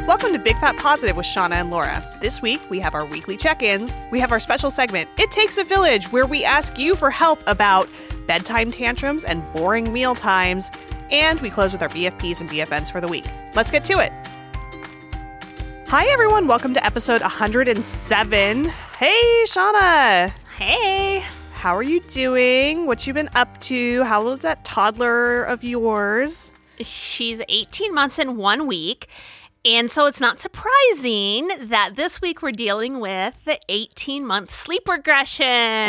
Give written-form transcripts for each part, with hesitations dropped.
Welcome to Big Fat Positive with Shauna and Laura. This week, we have our weekly check-ins. We have our special segment, It Takes a Village, where we ask you for help about bedtime tantrums and boring meal times. And we close with our BFPs and BFNs for the week. Let's get to it. Hi, everyone. Welcome to episode 107. Hey, Shauna. Hey. How are you doing? What you been up to? How old is that toddler of yours? She's 18 months and 1 week. And so it's not surprising that this week we're dealing with the 18-month sleep regression,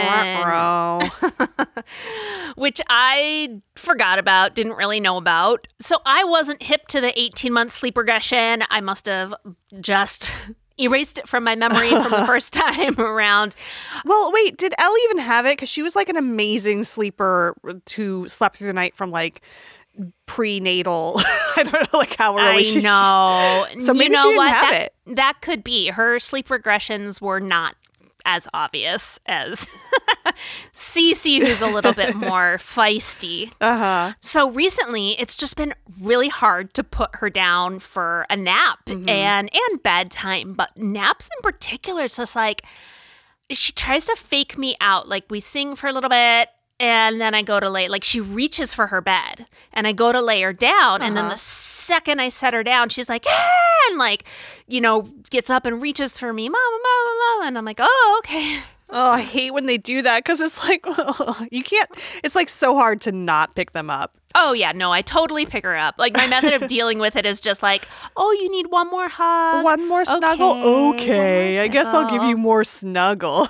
which I forgot about, didn't really know about. So I wasn't hip to the 18-month sleep regression. I must have just erased it from my memory from the first time around. Well, wait, did Elle even have it? Because she was like an amazing sleeper who slept through the night from like prenatal. I don't know like how early she know. So maybe she didn't have it. That could be. Her sleep regressions were not as obvious as Cece, who's a little bit more feisty. So recently, it's just been really hard to put her down for a nap and bedtime. But naps in particular, it's just like she tries to fake me out. Like we sing for a little bit, and then I go to lay, like she reaches for her bed and I go to lay her down. And then the second I set her down, she's like, ah! And like, you know, gets up and reaches for me, mama, mama, mama. And I'm like, oh, okay. Oh, I hate when they do that because it's like, you can't, it's like so hard to not pick them up. Oh, yeah. No, I totally pick her up. Like, my method of dealing with it is just like, oh, you need one more hug. One more snuggle? Okay. I guess I'll give you more snuggles.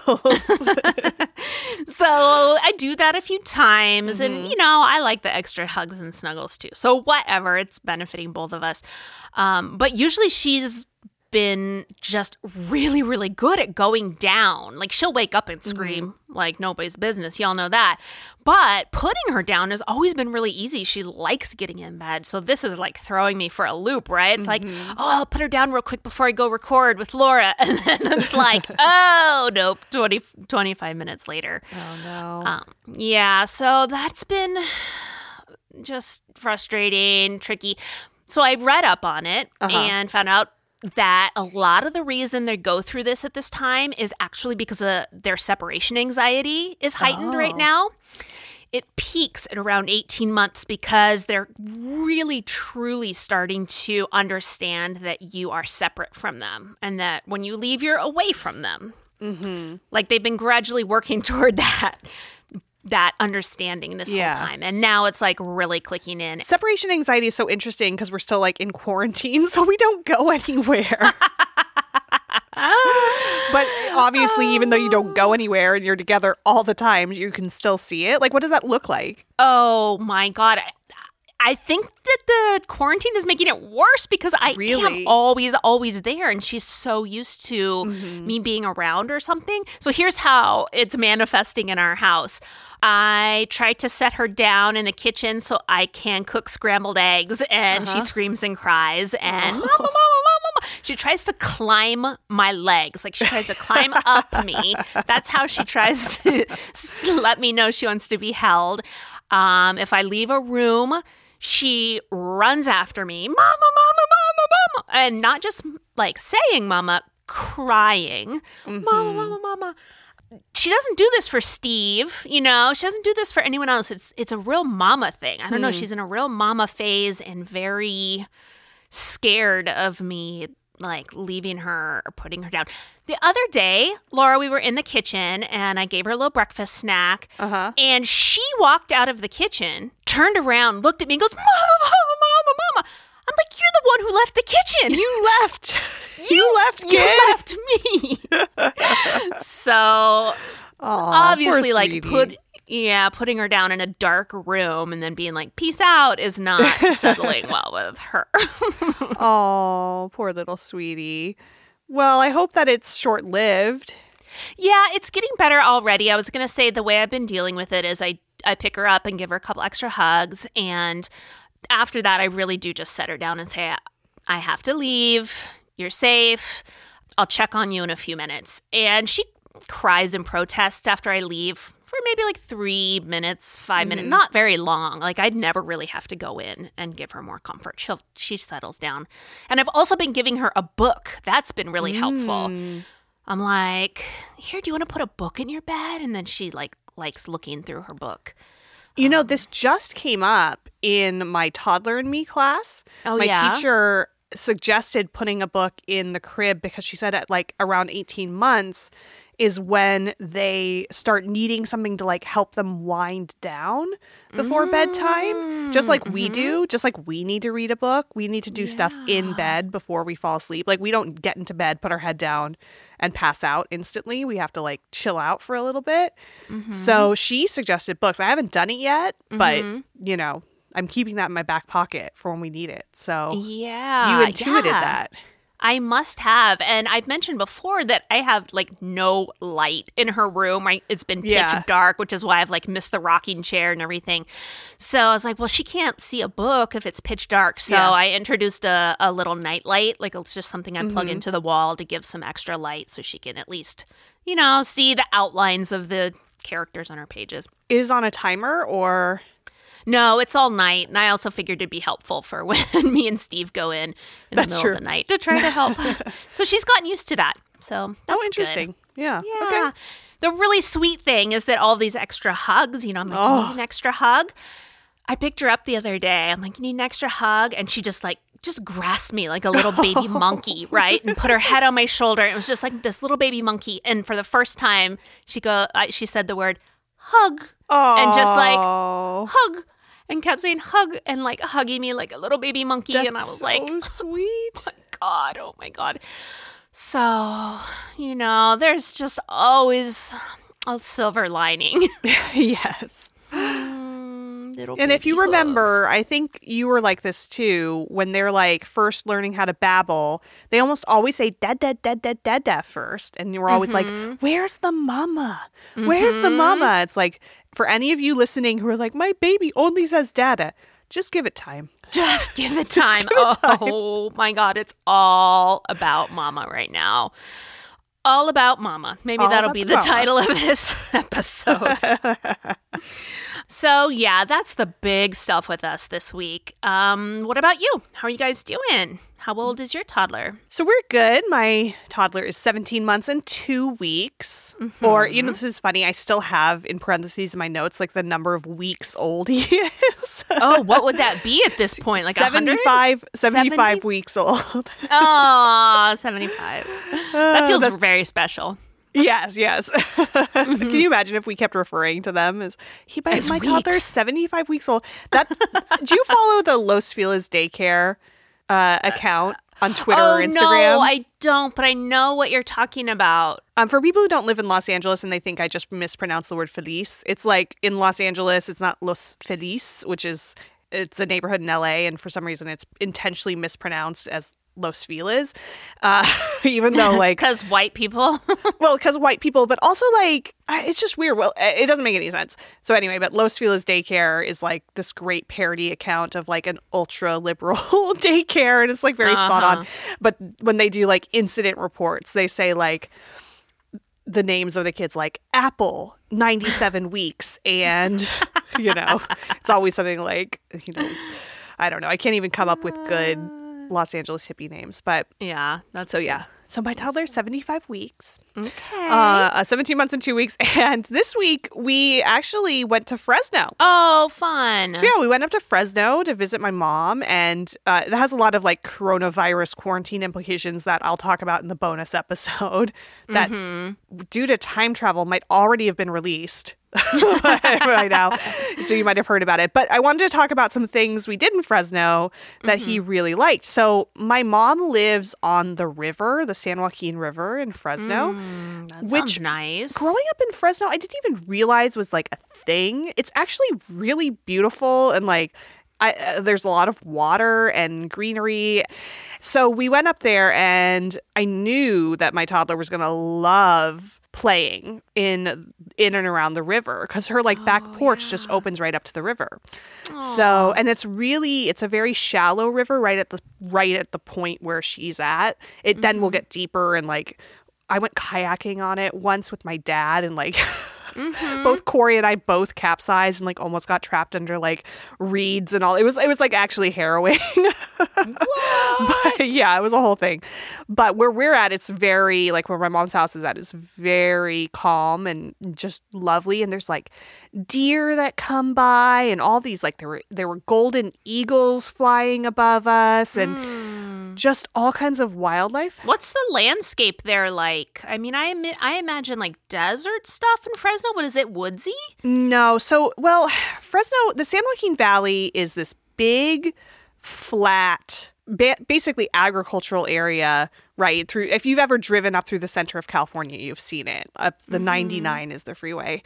So I do that a few times. And, you know, I like the extra hugs and snuggles, too. So whatever. It's benefiting both of us. But usually she's been just really, really good at going down. Like she'll wake up and scream like nobody's business. Y'all know that. But putting her down has always been really easy. She likes getting in bed. So this is like throwing me for a loop, right? It's like, oh, I'll put her down real quick before I go record with Laura. And then it's like, oh, nope, 25 minutes later. Oh, no. Yeah, so that's been just frustrating, tricky. So I read up on it and found out that a lot of the reason they go through this at this time is actually because their separation anxiety is heightened right now. It peaks at around 18 months because they're really, truly starting to understand that you are separate from them and that when you leave, you're away from them. Like they've been gradually working toward that understanding this whole time. And now it's like really clicking in. Separation anxiety is so interesting because we're still like in quarantine, so we don't go anywhere. But obviously, even though you don't go anywhere and you're together all the time, you can still see it. Like, what does that look like? Oh my God. I think that the quarantine is making it worse because I am always there and she's so used to me being around or something. So here's how it's manifesting in our house. I try to set her down in the kitchen so I can cook scrambled eggs and she screams and cries and mama, mama, mama. She tries to climb my legs. Like she tries to climb up me. That's how she tries to let me know she wants to be held. If I leave a room, she runs after me, mama, mama, mama, mama. And not just like saying mama, crying, mama, mama, mama. She doesn't do this for Steve, you know. She doesn't do this for anyone else. It's a real mama thing. I don't know. She's in a real mama phase and very scared of me, like leaving her or putting her down. The other day, Laura, we were in the kitchen and I gave her a little breakfast snack. And she walked out of the kitchen, turned around, looked at me and goes, mama, mama, mama, mama. I'm like, you're the one who left the kitchen. You left. You left, kid. You left me. So obviously, like, putting her down in a dark room and then being like, peace out is not settling well with her. Oh, poor little sweetie. Well, I hope that it's short-lived. Yeah, it's getting better already. I was going to say the way I've been dealing with it is I pick her up and give her a couple extra hugs. And after that, I really do just set her down and say, I have to leave. You're safe. I'll check on you in a few minutes. And she cries and protests after I leave for for maybe like 3 minutes, 5 minutes, not very long. Like I'd never really have to go in and give her more comfort. She settles down. And I've also been giving her a book. That's been really helpful. I'm like, here, do you want to put a book in your bed? And then she likes looking through her book. You know, this just came up in my Toddler and Me class. Oh, my teacher suggested putting a book in the crib because she said at like around 18 months is when they start needing something to like help them wind down before bedtime. Just like we do, just like we need to read a book. We need to do stuff in bed before we fall asleep. Like we don't get into bed, put our head down and pass out instantly. We have to like chill out for a little bit. So she suggested books. I haven't done it yet, but you know, I'm keeping that in my back pocket for when we need it. So you intuited that. I must have. And I've mentioned before that I have like no light in her room. It's been pitch dark, which is why I've like missed the rocking chair and everything. So I was like, well, she can't see a book if it's pitch dark. So I introduced a little night light. Like it's just something I plug into the wall to give some extra light so she can at least, you know, see the outlines of the characters on her pages. Is on a timer or... No, it's all night. And I also figured it'd be helpful for when me and Steve go in the middle of the night to try to help. So she's gotten used to that. So that's interesting. Good. Yeah. Okay. The really sweet thing is that all these extra hugs, you know, I'm like, do you need an extra hug? I picked her up the other day. I'm like, you need an extra hug? And she just grasped me like a little baby monkey, right? And put her head on my shoulder. It was just like this little baby monkey. And for the first time, she said the word hug. And just like hug. And kept saying hug and like hugging me like a little baby monkey. That's and I was so like, sweet. Oh my God. So, you know, there's just always a silver lining. Yes. And if you remember, I think you were like this too, when they're like first learning how to babble, they almost always say dada first. And you're always like, where's the mama? Where's the mama? It's like, for any of you listening who are like, my baby only says dada, just give it time. Just give it time. Oh my God, it's all about mama right now. All about mama. Maybe that'll be the title of this episode. So yeah, that's the big stuff with us this week. What about you? How are you guys doing? How old is your toddler? So we're good. My toddler is 17 months and 2 weeks. Or, you know, this is funny. I still have in parentheses in my notes, like the number of weeks old he is. Oh, what would that be at this point? Like 75 weeks old. Oh, 75. That feels very special. Yes. Can you imagine if we kept referring to them as my toddler's 75 weeks old? Do you follow the Los Feliz daycare account on Twitter or Instagram? No, I don't, but I know what you're talking about. For people who don't live in Los Angeles and they think I just mispronounced the word Feliz, it's like in Los Angeles, it's not Los Feliz, it's a neighborhood in LA, and for some reason it's intentionally mispronounced as Los Feliz, even though like because white people. Well, because white people, but also like it's just weird. Well, it doesn't make any sense. So anyway, but Los Feliz Daycare is like this great parody account of like an ultra liberal daycare, and it's like very spot on. But when they do like incident reports, they say like the names of the kids, like Apple 97 weeks, and you know, it's always something like, you know, I don't know. I can't even come up with good Los Angeles hippie names, but yeah, that's so yeah. So my toddler's 75 weeks. Okay. 17 months and 2 weeks. And this week we actually went to Fresno. Oh, fun. So yeah, we went up to Fresno to visit my mom, and it has a lot of like coronavirus quarantine implications that I'll talk about in the bonus episode that due to time travel might already have been released right now. So you might have heard about it. But I wanted to talk about some things we did in Fresno that he really liked. So my mom lives on the river, the San Joaquin River in Fresno. That sounds nice. Growing up in Fresno, I didn't even realize was like a thing. It's actually really beautiful, and like there's a lot of water and greenery. So we went up there, and I knew that my toddler was going to love playing in and around the river because her like back porch just opens right up to the river. So, and it's a very shallow river right at the point where she's at. It then will get deeper, and like I went kayaking on it once with my dad, and like Both Corey and I both capsized and like almost got trapped under like reeds and all. It was like actually harrowing. But yeah, it was a whole thing. But where we're at, it's very like where my mom's house is at, it's very calm and just lovely. And there's like deer that come by and all these like there were golden eagles flying above us and just all kinds of wildlife. What's the landscape there like? I mean, I imagine like desert stuff in Fresno, but is it woodsy? No. So, well, Fresno, the San Joaquin Valley is this big, flat, basically agricultural area, right? Through, if you've ever driven up through the center of California, you've seen it. The 99 is the freeway.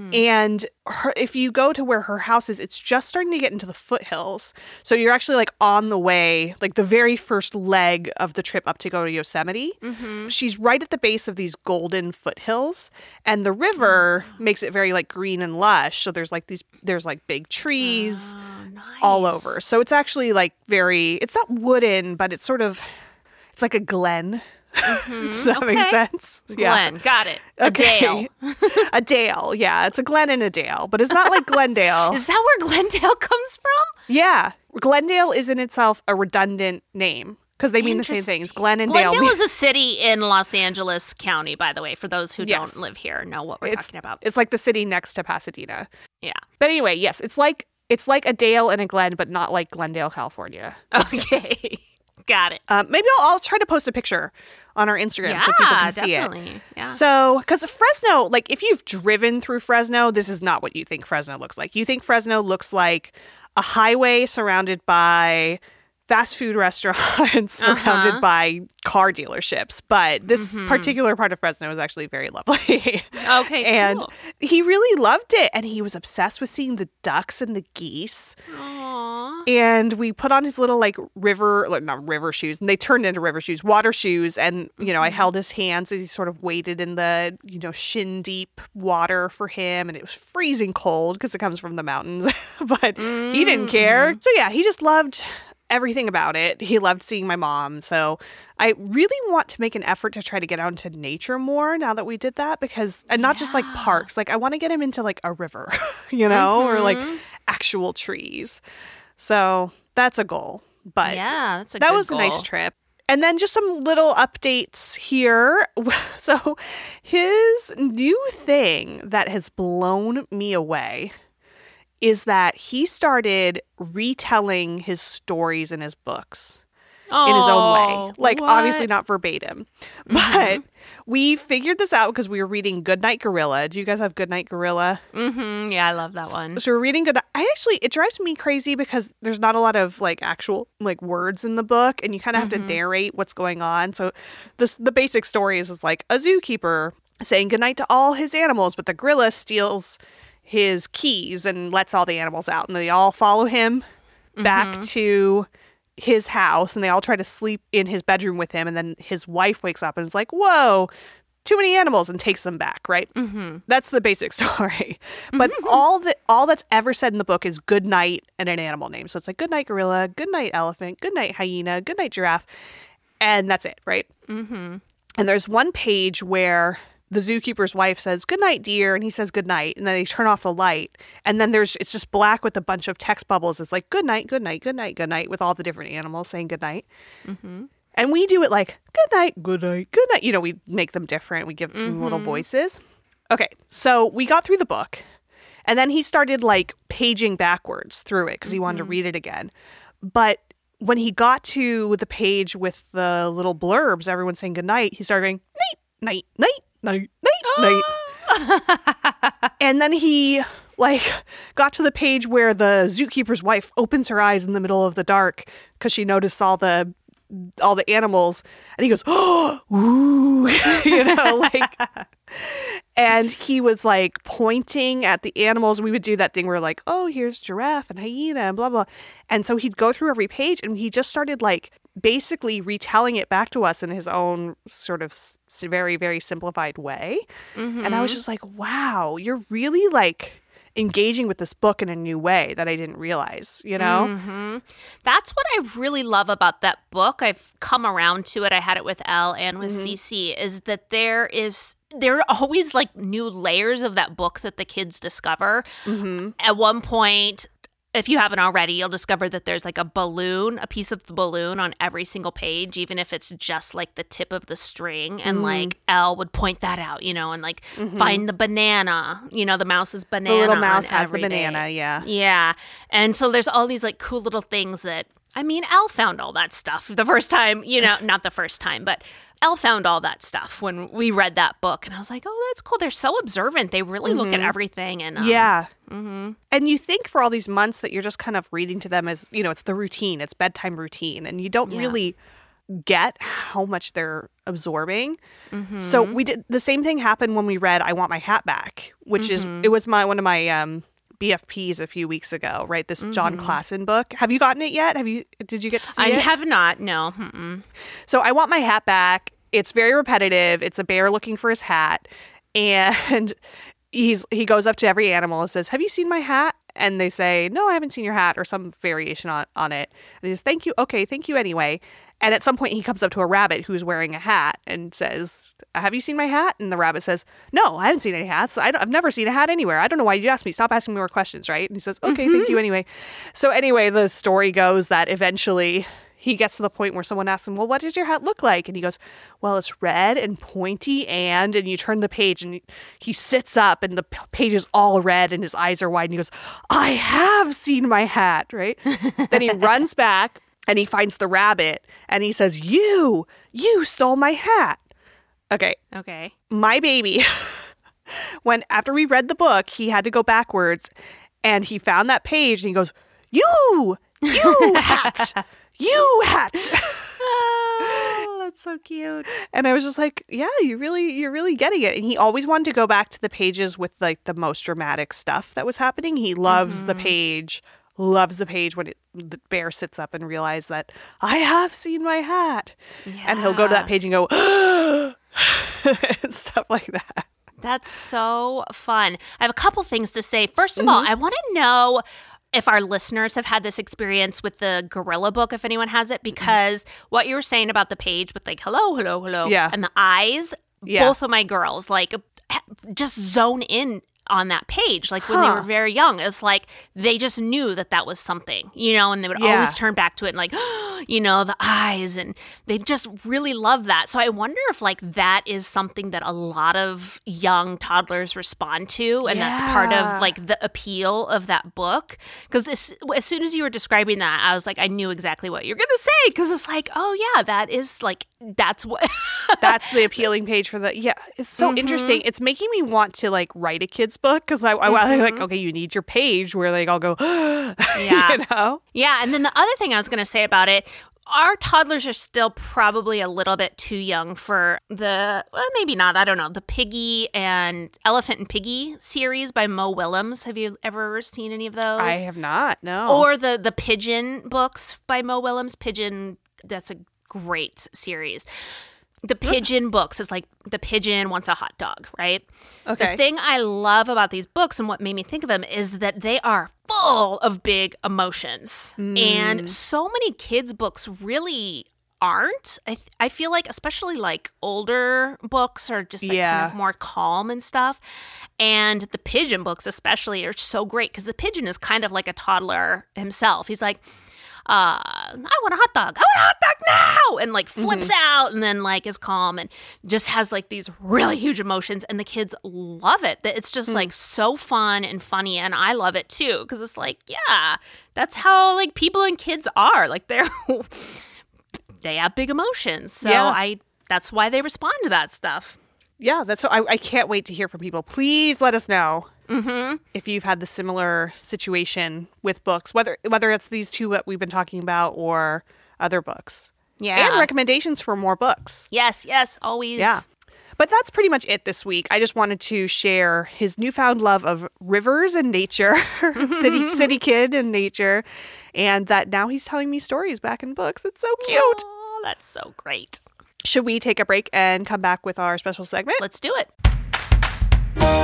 And if you go to where her house is, it's just starting to get into the foothills. So you're actually like on the way, like the very first leg of the trip up to go to Yosemite. She's right at the base of these golden foothills, and the river makes it very like green and lush. So there's like big trees all over. So it's actually like it's not wooden, but it's sort of, it's like a glen. Does that make sense? Glen, yeah. Got it. A dale. A dale, yeah. It's a glen and a dale, but it's not like Glendale. Is that where Glendale comes from? Yeah. Glendale is in itself a redundant name because they mean the same thing. It's Glen and Dale. Glendale is a city in Los Angeles County, by the way, for those who don't live here and know what we're talking about. It's like the city next to Pasadena. Yeah. But anyway, yes, it's like a dale and a glen, but not like Glendale, California. Okay. Got it. Maybe I'll try to post a picture on our Instagram so people can see it. Yeah. So, because Fresno, like if you've driven through Fresno, this is not what you think Fresno looks like. You think Fresno looks like a highway surrounded by fast food restaurants, surrounded by car dealerships. But this particular part of Fresno is actually very lovely. Okay, and cool. he really loved it. And he was obsessed with seeing the ducks and the geese. Aww. And we put on his little not river shoes, and they turned into river shoes, water shoes. And, I held his hands as he sort of waded in the, shin deep water for him. And it was freezing cold because it comes from the mountains, but he didn't care. So yeah, he just loved everything about it. He loved seeing my mom. So I really want to make an effort to try to get out into nature more now that we did that, and not just like parks. Like I want to get him into like a river, or like actual trees. So that's a goal. But yeah, that was a nice trip. And then just some little updates here. So his new thing that has blown me away is that he started retelling his stories in his books in his own way. Like, obviously not verbatim. But we figured this out because we were reading Goodnight Gorilla. Do you guys have Goodnight Gorilla? Yeah, I love that one. So we're reading Goodnight. It drives me crazy because there's not a lot of like actual like words in the book, and you kind of have to narrate what's going on. So the basic story is like a zookeeper saying goodnight to all his animals, but the gorilla steals his keys and lets all the animals out, and they all follow him back to his house, and they all try to sleep in his bedroom with him, and then his wife wakes up and is like, whoa, too many animals, and takes them back, right? That's the basic story. But all that's ever said in the book is good night and an animal name. So it's like good night gorilla, good night elephant, good night hyena, good night giraffe, and that's it, right? And there's one page where the zookeeper's wife says, good night, dear. And he says, good night. And then they turn off the light. And then it's just black with a bunch of text bubbles. It's like, good night, good night, good night, good night, with all the different animals saying good night. And we do it like, good night, good night, good night. We make them different. We give them little voices. Okay. So we got through the book. And then he started like paging backwards through it because he wanted to read it again. But when he got to the page with the little blurbs, everyone saying good night, he started going, night, night, night, night, night. And then he like got to the page where the zookeeper's wife opens her eyes in the middle of the dark because she noticed all the animals, and he goes, oh, ooh, and he was like pointing at the animals. We would do that thing where like, oh, here's giraffe and hyena and blah, blah. And so he'd go through every page, and he just started like basically retelling it back to us in his own sort of very, very simplified way. And I was just like, wow, you're really like engaging with this book in a new way that I didn't realize, you know? Mm-hmm. That's what I really love about that book. I've come around to it. I had it with Elle and with Cece, is that there are always like new layers of that book that the kids discover. Mm-hmm. At one point, if you haven't already, you'll discover that there's like a piece of the balloon on every single page, even if it's just like the tip of the string. And like Elle would point that out, you know, and like find the banana, you know, the mouse's banana. The little mouse has the day. banana, yeah. Yeah. And so there's all these like cool little things that, I mean, Elle found all that stuff the first time, you know, not the first time, but Elle found all that stuff when we read that book. And I was like, oh, that's cool. They're so observant. They really look at everything. And yeah. Mm-hmm. And you think for all these months that you're just kind of reading to them as, you know, it's the routine, it's bedtime routine. And you don't really get how much they're absorbing. Mm-hmm. So we did the same thing happened when we read I Want My Hat Back, which is, it was one of my BFPs a few weeks ago, right? This John Klassen book. Have you gotten it yet? Did you get to see it? I have not, no. Mm-mm. So I Want My Hat Back. It's very repetitive. It's a bear looking for his hat. And he goes up to every animal and says, have you seen my hat? And they say, no, I haven't seen your hat, or some variation on it. And he says, thank you. Okay, thank you anyway. And at some point he comes up to a rabbit who's wearing a hat and says, have you seen my hat? And the rabbit says, no, I haven't seen any hats. I've never seen a hat anywhere. I don't know why you asked me. Stop asking me more questions, right? And he says, okay, thank you anyway. So anyway, the story goes that eventually he gets to the point where someone asks him, well, what does your hat look like? And he goes, well, it's red and pointy and you turn the page and he sits up and the page is all red and his eyes are wide and he goes, I have seen my hat, right? Then he runs back and he finds the rabbit and he says, you stole my hat. Okay. My baby, after we read the book, he had to go backwards and he found that page and he goes, you hat. You hat. Oh, that's so cute. And I was just like, yeah, you're really getting it. And he always wanted to go back to the pages with like the most dramatic stuff that was happening. He loves the page when the bear sits up and realizes that I have seen my hat. Yeah. And he'll go to that page and go, and stuff like that. That's so fun. I have a couple things to say. First of all, I want to know if our listeners have had this experience with the gorilla book, if anyone has it, because what you were saying about the page with like, hello, and the eyes, both of my girls, like, just zone in on that page. Like when they were very young, it's like they just knew that was something, you know, and they would always turn back to it and like, you know, the eyes, and they just really love that. So I wonder if like that is something that a lot of young toddlers respond to, and that's part of like the appeal of that book. Because as soon as you were describing that, I was like, I knew exactly what you're going to say, because it's like, oh yeah, that is like, that's what that's the appealing page for it's so interesting. It's making me want to like write a kid's book, because I like, okay, you need your page where they all go, you know? Yeah. And then the other thing I was going to say about it, our toddlers are still probably a little bit too young for maybe not, I don't know, the Piggy and Elephant and Piggy series by Mo Willems. Have you ever seen any of those? I have not, no. Or the Pigeon books by Mo Willems. Pigeon, that's a great series. The Pigeon books is like the pigeon wants a hot dog, right? Okay. The thing I love about these books and what made me think of them is that they are full of big emotions. And so many kids' books really aren't. I feel like, especially like older books are just like kind of more calm and stuff. And the Pigeon books especially are so great because the pigeon is kind of like a toddler himself. He's like, I want a hot dog. I want a hot dog now. And like flips out and then like is calm and just has like these really huge emotions. And the kids love it. It's just like so fun and funny. And I love it too. Cause it's like, yeah, that's how like people and kids are. Like they have big emotions. So that's why they respond to that stuff. Yeah, that's so I can't wait to hear from people. Please let us know if you've had the similar situation with books, whether it's these two that we've been talking about or other books. Yeah. And recommendations for more books. Yes, always. Yeah. But that's pretty much it this week. I just wanted to share his newfound love of rivers and nature, city kid and nature, and that now he's telling me stories back in books. It's so cute. Oh, that's so great. Should we take a break and come back with our special segment? Let's do it.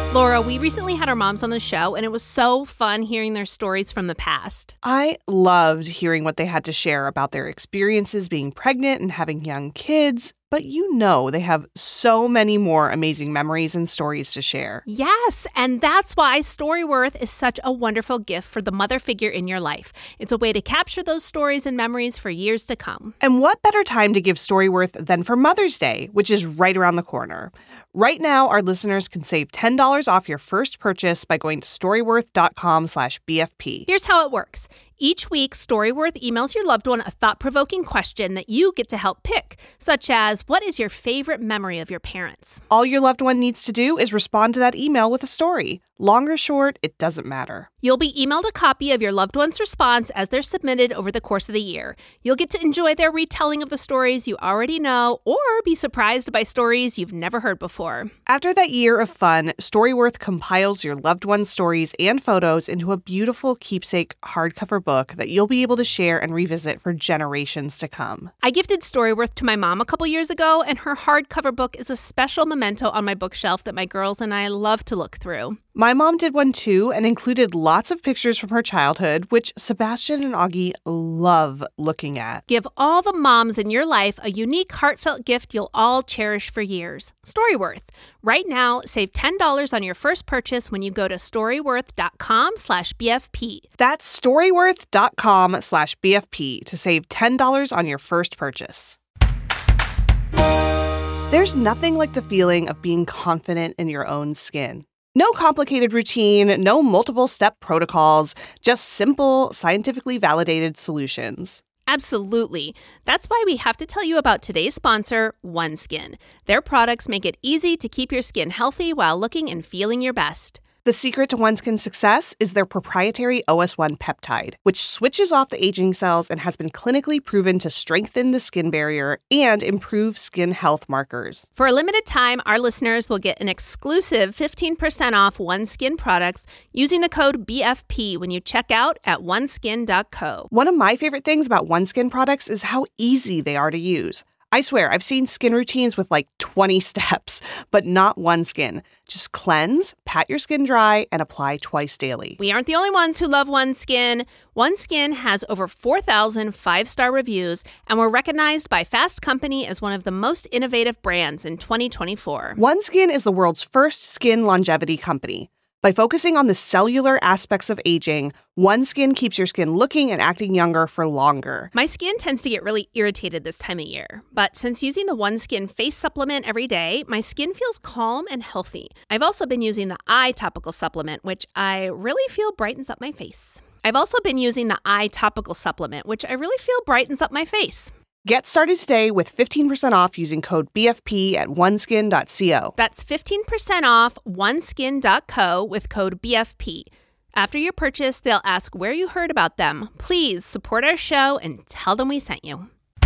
Laura, we recently had our moms on the show, and it was so fun hearing their stories from the past. I loved hearing what they had to share about their experiences being pregnant and having young kids. But you know they have so many more amazing memories and stories to share. Yes, and that's why Storyworth is such a wonderful gift for the mother figure in your life. It's a way to capture those stories and memories for years to come. And what better time to give Storyworth than for Mother's Day, which is right around the corner. Right now, our listeners can save $10 off your first purchase by going to storyworth.com/BFP. Here's how it works. Each week, Storyworth emails your loved one a thought-provoking question that you get to help pick, such as, what is your favorite memory of your parents? All your loved one needs to do is respond to that email with a story. Long or short, it doesn't matter. You'll be emailed a copy of your loved one's response as they're submitted over the course of the year. You'll get to enjoy their retelling of the stories you already know or be surprised by stories you've never heard before. After that year of fun, Storyworth compiles your loved one's stories and photos into a beautiful keepsake hardcover book that you'll be able to share and revisit for generations to come. I gifted Storyworth to my mom a couple years ago, and her hardcover book is a special memento on my bookshelf that my girls and I love to look through. My mom did one too and included lots of pictures from her childhood, which Sebastian and Augie love looking at. Give all the moms in your life a unique, heartfelt gift you'll all cherish for years. Storyworth. Right now, save $10 on your first purchase when you go to storyworth.com/BFP. That's storyworth.com/BFP to save $10 on your first purchase. There's nothing like the feeling of being confident in your own skin. No complicated routine, no multiple-step protocols, just simple, scientifically validated solutions. Absolutely. That's why we have to tell you about today's sponsor, OneSkin. Their products make it easy to keep your skin healthy while looking and feeling your best. The secret to OneSkin's success is their proprietary OS1 peptide, which switches off the aging cells and has been clinically proven to strengthen the skin barrier and improve skin health markers. For a limited time, our listeners will get an exclusive 15% off OneSkin products using the code BFP when you check out at oneskin.co. One of my favorite things about OneSkin products is how easy they are to use. I swear, I've seen skin routines with like 20 steps, but not OneSkin. Just cleanse, pat your skin dry, and apply twice daily. We aren't the only ones who love OneSkin. OneSkin has over 4,000 five-star reviews, and we're recognized by Fast Company as one of the most innovative brands in 2024. OneSkin is the world's first skin longevity company. By focusing on the cellular aspects of aging, OneSkin keeps your skin looking and acting younger for longer. My skin tends to get really irritated this time of year, but since using the OneSkin face supplement every day, my skin feels calm and healthy. I've also been using the eye topical supplement, which I really feel brightens up my face. Get started today with 15% off using code BFP at oneskin.co. That's 15% off oneskin.co with code BFP. After your purchase, they'll ask where you heard about them. Please support our show and tell them we sent you.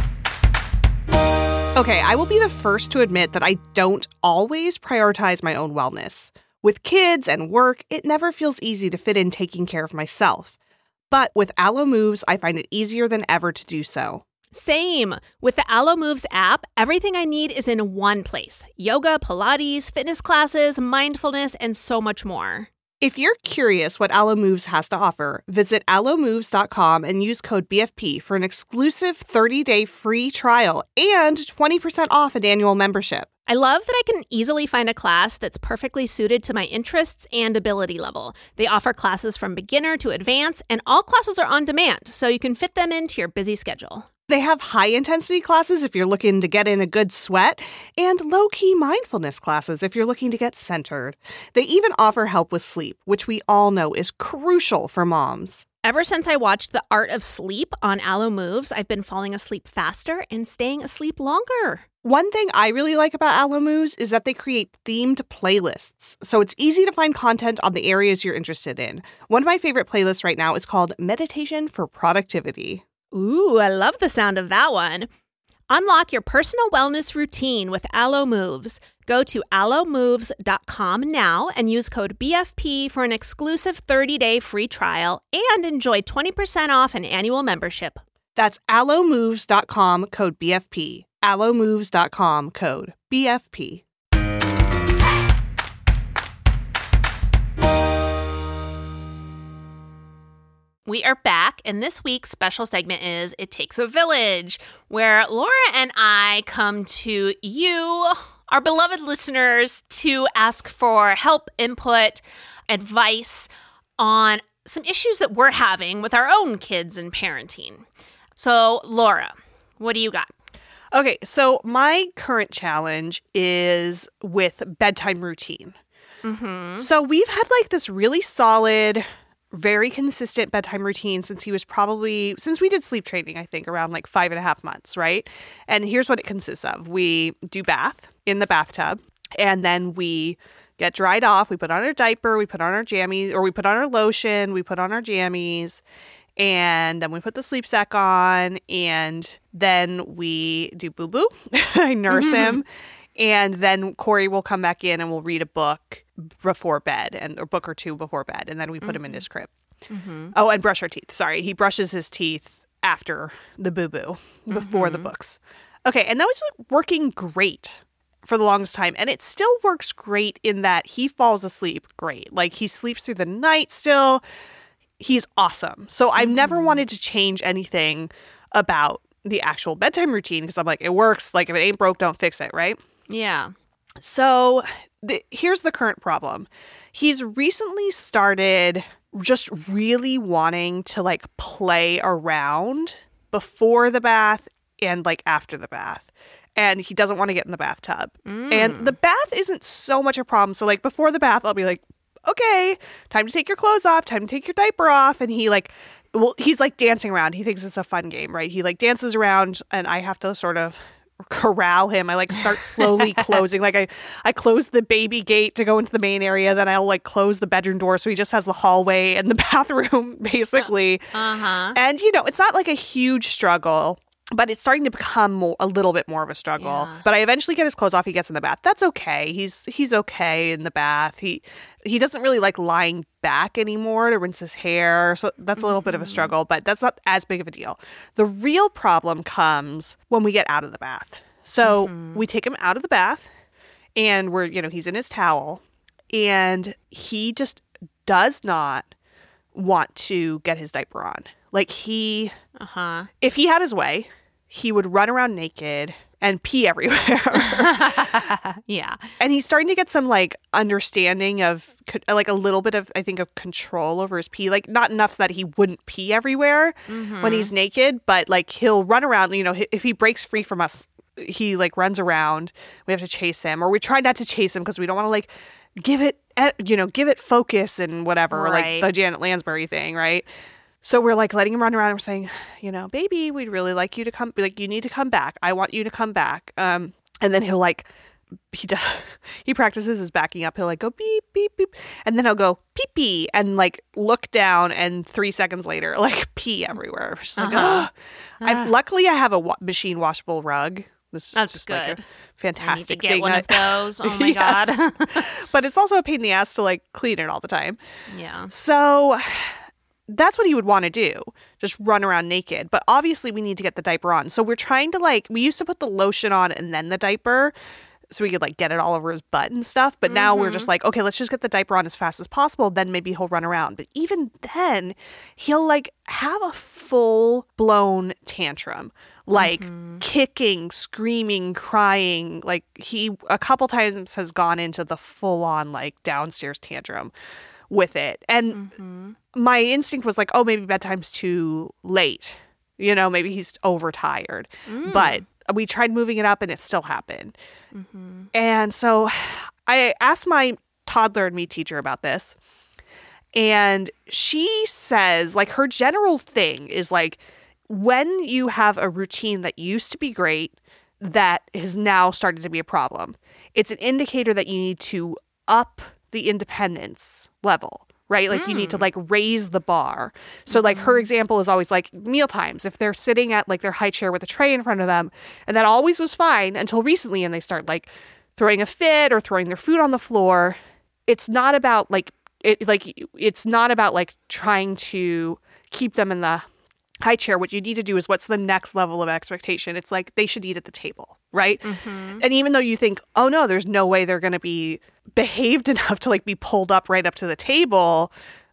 Okay, I will be the first to admit that I don't always prioritize my own wellness. With kids and work, it never feels easy to fit in taking care of myself. But with Alo Moves, I find it easier than ever to do so. Same. With the Alo Moves app, everything I need is in one place. Yoga, Pilates, fitness classes, mindfulness, and so much more. If you're curious what Alo Moves has to offer, visit alomoves.com and use code BFP for an exclusive 30-day free trial and 20% off an annual membership. I love that I can easily find a class that's perfectly suited to my interests and ability level. They offer classes from beginner to advanced, and all classes are on demand, so you can fit them into your busy schedule. They have high-intensity classes if you're looking to get in a good sweat, and low-key mindfulness classes if you're looking to get centered. They even offer help with sleep, which we all know is crucial for moms. Ever since I watched The Art of Sleep on Alo Moves, I've been falling asleep faster and staying asleep longer. One thing I really like about Alo Moves is that they create themed playlists, so it's easy to find content on the areas you're interested in. One of my favorite playlists right now is called Meditation for Productivity. Ooh, I love the sound of that one. Unlock your personal wellness routine with Alo Moves. Go to alomoves.com now and use code BFP for an exclusive 30-day free trial and enjoy 20% off an annual membership. That's alomoves.com, code BFP. alomoves.com, code BFP. We are back, and this week's special segment is It Takes a Village, where Laura and I come to you, our beloved listeners, to ask for help, input, advice on some issues that we're having with our own kids and parenting. So, Laura, what do you got? Okay, so my current challenge is with bedtime routine. Mm-hmm. So we've had like this really solid, very consistent bedtime routine since we did sleep training, I think, around like 5.5 months, right? And here's what it consists of. We do bath in the bathtub, and then we get dried off. We put on our diaper, we put on our jammies, or we put on our lotion, we put on our jammies, and then we put the sleep sack on, and then we do boo-boo. I nurse him. And then Corey will come back in and we'll read a book before bed, and a book or two before bed, and then we put him in his crib. Mm-hmm. Oh, and brush our teeth. Sorry, he brushes his teeth after the boo-boo, before the books. Okay, and that was working great for the longest time, and it still works great in that he falls asleep great. Like, he sleeps through the night still. He's awesome. So I've never wanted to change anything about the actual bedtime routine because I'm like, it works. Like, if it ain't broke, don't fix it, right? Yeah. So here's the current problem. He's recently started just really wanting to like play around before the bath and like after the bath. And he doesn't want to get in the bathtub. And the bath isn't so much a problem. So like before the bath, I'll be like, okay, time to take your clothes off, time to take your diaper off. And he's like dancing around. He thinks it's a fun game, right? He like dances around and I have to sort of corral him. I like start slowly closing. Like I close the baby gate to go into the main area. Then I'll like close the bedroom door. So he just has the hallway and the bathroom basically. And it's not like a huge struggle, but it's starting to become a little bit more of a struggle. Yeah. But I eventually get his clothes off. He gets in the bath. That's okay. He's okay in the bath. He doesn't really like lying back anymore to rinse his hair. So that's a little bit of a struggle, but that's not as big of a deal. The real problem comes when we get out of the bath. So we take him out of the bath and he's in his towel and he just does not want to get his diaper on. Like if he had his way, he would run around naked and pee everywhere. Yeah. And he's starting to get some like understanding of like a little bit of, I think, of control over his pee. Like not enough so that he wouldn't pee everywhere when he's naked, but like he'll run around, if he breaks free from us, he like runs around. We have to chase him, or we try not to chase him because we don't want to like give it focus and whatever, right. Like the Janet Lansbury thing, right? So we're like letting him run around and we're saying, baby, we'd really like you to come, like you need to come back. I want you to come back. And then he'll like, he practices his backing up. He'll like go beep, beep, beep. And then he'll go pee, pee and like look down and 3 seconds later, like pee everywhere. Just like, luckily I have a machine washable rug. That's just good. Like a fantastic thing. I need to get one of those. Oh my God. But it's also a pain in the ass to like clean it all the time. Yeah. So that's what he would want to do, just run around naked. But obviously we need to get the diaper on. So we're trying to we used to put the lotion on and then the diaper so we could like get it all over his butt and stuff. But now we're just like, okay, let's just get the diaper on as fast as possible. Then maybe he'll run around. But even then he'll like have a full blown tantrum, like kicking, screaming, crying. Like he a couple times has gone into the full on like downstairs tantrum with it. And my instinct was like, oh, maybe bedtime's too late. Maybe he's overtired. But we tried moving it up and it still happened. And so I asked my toddler and me teacher about this. And she says, like, her general thing is like, when you have a routine that used to be great that has now started to be a problem, it's an indicator that you need to up the independence level, right? Like you need to like raise the bar. So like her example is always like meal times. If they're sitting at like their high chair with a tray in front of them, and that always was fine until recently, and they start like throwing a fit or throwing their food on the floor, it's not about it's not about like trying to keep them in the high chair. What you need to do is, what's the next level of expectation? It's like they should eat at the table, right? And even though you think, oh no, there's no way they're going to be behaved enough to like be pulled up right up to the table,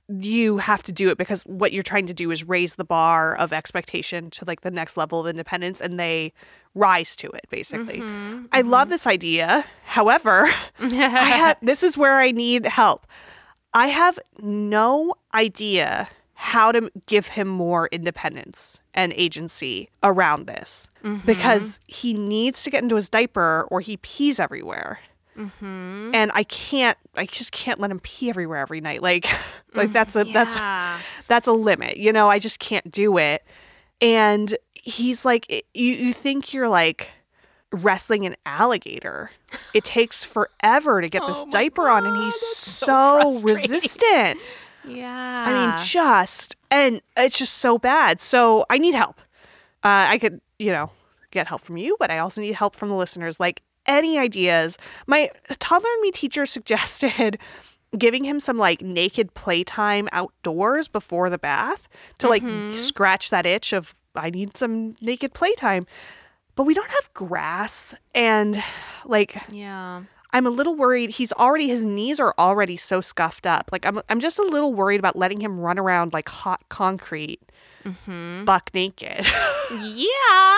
you have to do it because what you're trying to do is raise the bar of expectation to like the next level of independence, and they rise to it, basically. I love this idea. However, this is where I need help. I have no idea how to give him more independence and agency around this because he needs to get into his diaper or he pees everywhere. And I just can't let him pee everywhere every night. Like that's a limit, you know, I just can't do it. And he's like, you think you're like wrestling an alligator. It takes forever to get this diaper on, and he's so resistant. Yeah. I mean, and it's just so bad. So I need help. I could, you know, get help from you, but I also need help from the listeners. Like, any ideas? My toddler and me teacher suggested giving him some like naked playtime outdoors before the bath to like scratch that itch of I need some naked playtime. But we don't have grass, and like I'm a little worried. His knees are already so scuffed up. Like I'm just a little worried about letting him run around like hot concrete, buck naked. Yeah.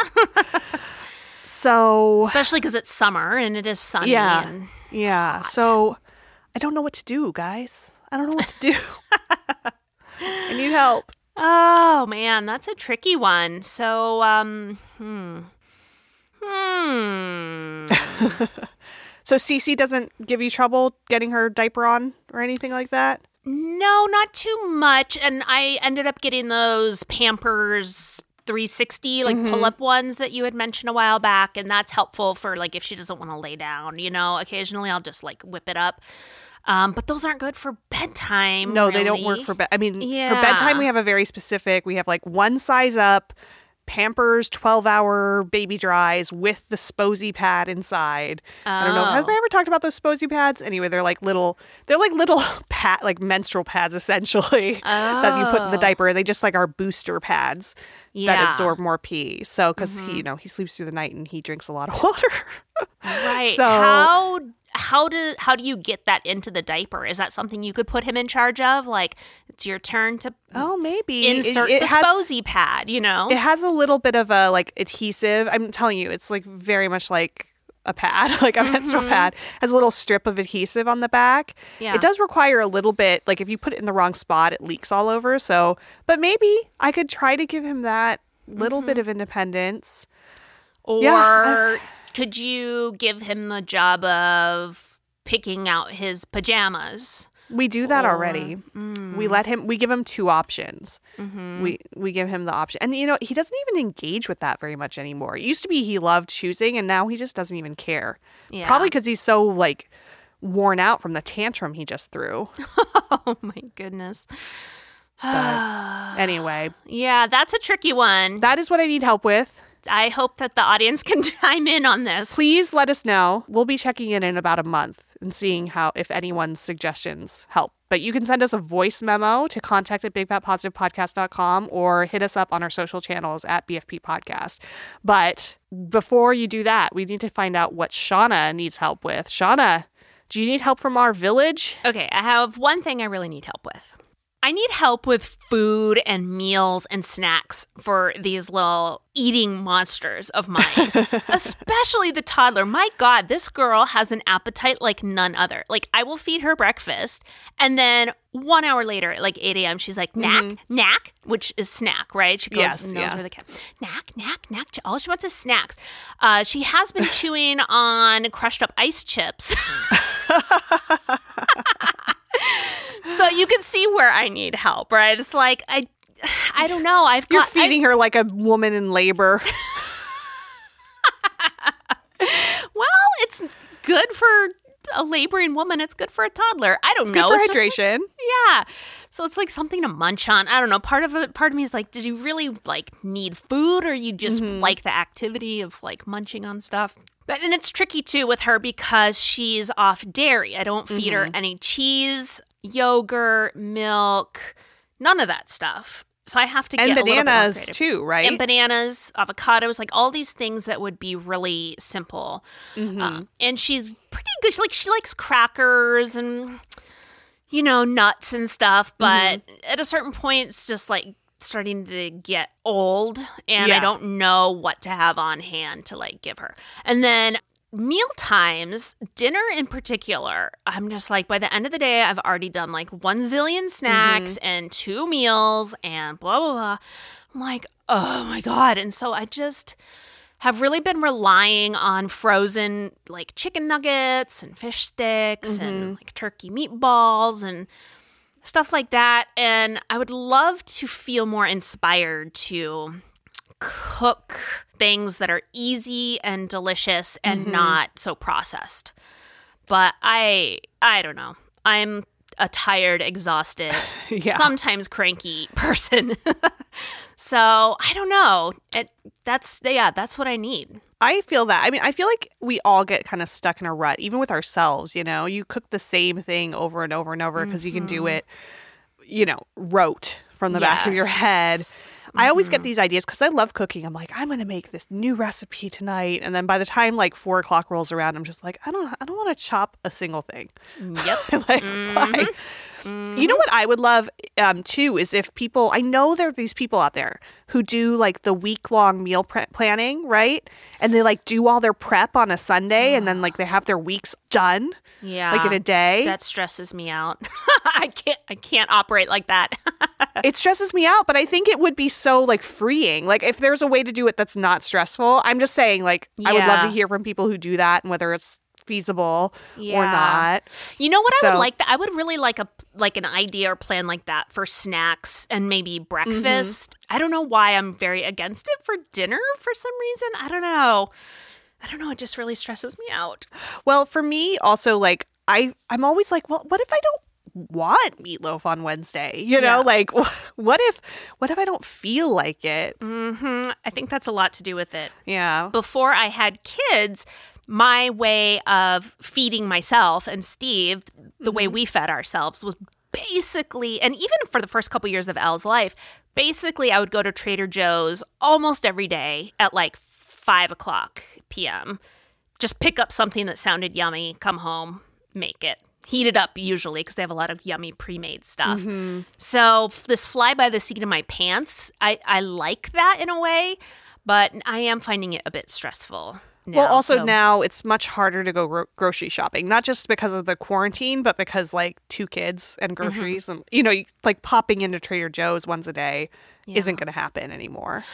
So especially because it's summer and it is sunny. Yeah. Hot. So I don't know what to do, guys. I don't know what to do. I need help. Oh man, that's a tricky one. So So Cece doesn't give you trouble getting her diaper on or anything like that? No, not too much. And I ended up getting those Pampers 360 like pull-up ones that you had mentioned a while back, and that's helpful for like if she doesn't want to lay down, you know. Occasionally I'll just like whip it up, but those aren't good for bedtime. No, really. They don't work for bed. I mean, for bedtime we have a very specific, we have like one size up Pampers 12-hour baby dries with the Sposy pad inside. I don't know. Have I ever talked about those Sposy pads? Anyway, they're like little like menstrual pads essentially that you put in the diaper. They just like are booster pads that absorb more pee. So because he sleeps through the night and he drinks a lot of water. Right. So how do you get that into the diaper? Is that something you could put him in charge of? Like, it's your turn to maybe insert the Sposy pad, you know? It has a little bit of a like adhesive. I'm telling you, it's like very much like a pad, like a menstrual pad. It has a little strip of adhesive on the back. Yeah. It does require a little bit, like if you put it in the wrong spot, it leaks all over. So, but maybe I could try to give him that little bit of independence. Or could you give him the job of picking out his pajamas? We do that already. We give him two options. We give him the option. And, you know, he doesn't even engage with that very much anymore. It used to be he loved choosing, and now he just doesn't even care. Yeah. Probably because he's so, like, worn out from the tantrum he just threw. Oh, my goodness. But anyway. Yeah, that's a tricky one. That is what I need help with. I hope that the audience can chime in on this. Please let us know. We'll be checking in about a month and seeing if anyone's suggestions help. But you can send us a voice memo to contact@bigfatpositivepodcast.com or hit us up on our social channels at BFP Podcast. But before you do that, we need to find out what Shauna needs help with. Shauna, do you need help from our village? Okay, I have one thing I really need help with. I need help with food and meals and snacks for these little eating monsters of mine, especially the toddler. My God, this girl has an appetite like none other. Like, I will feed her breakfast, and then 1 hour later, at like 8 a.m., she's like, knack, which is snack, right? She goes, knows where the cat, knack. All she wants is snacks. She has been chewing on crushed up ice chips. So you can see where I need help, right? It's like, I don't know. You're feeding her like a woman in labor. Well, it's good for a laboring woman. It's good for a toddler. I don't know. Good for hydration. Yeah. So it's like something to munch on. I don't know. Part of me is like, did you really like need food, or you just like the activity of like munching on stuff? And it's tricky too with her because she's off dairy. I don't feed her any cheese, yogurt, milk, none of that stuff. So I have to get a little bit more creative. And bananas too, right? And bananas, avocados, like all these things that would be really simple. And she's pretty good. She likes crackers and, nuts and stuff. But at a certain point, it's just like starting to get old, and I don't know what to have on hand to like give her. And then meal times, dinner in particular, I'm just like, by the end of the day, I've already done like 1 zillion snacks and 2 meals and blah, blah, blah. I'm like, oh my God. And so I just have really been relying on frozen like chicken nuggets and fish sticks and like turkey meatballs and stuff like that. And I would love to feel more inspired to cook things that are easy and delicious and not so processed. But I don't know. I'm a tired, exhausted, sometimes cranky person. So I don't know. That's what I need. I feel that. I mean, I feel like we all get kind of stuck in a rut, even with ourselves, You cook the same thing over and over and over because you can do it, rote from the back of your head. I always get these ideas because I love cooking. I'm like, I'm going to make this new recipe tonight. And then by the time like 4 o'clock rolls around, I'm just like, I don't want to chop a single thing. Yep. Like, why? You know what I would love too is if people, I know there are these people out there who do like the week-long meal planning, right? And they like do all their prep on a Sunday and then like they have their weeks done. Yeah. Like in a day. That stresses me out. I can't operate like that. It stresses me out, but I think it would be so like freeing. Like if there's a way to do it that's not stressful, I'm just saying like I would love to hear from people who do that and whether it's feasible or not. You know what I would like? I would really like an idea or plan like that for snacks and maybe breakfast. I don't know why I'm very against it for dinner for some reason. I don't know. It just really stresses me out. Well, for me also, like I'm always like, well, what if I don't want meatloaf on Wednesday? Like what if I don't feel like it? I think that's a lot to do with it. Yeah. Before I had kids, my way of feeding myself and Steve, the way we fed ourselves was basically, and even for the first couple years of Elle's life, basically I would go to Trader Joe's almost every day at like 5:00 p.m. Just pick up something that sounded yummy, come home, make it. Heat it up usually because they have a lot of yummy pre-made stuff. So this fly by the seat of my pants, I like that in a way, but I am finding it a bit stressful now. Well, also now it's much harder to go grocery shopping, not just because of the quarantine, but because like 2 kids and groceries and, like popping into Trader Joe's once a day isn't going to happen anymore,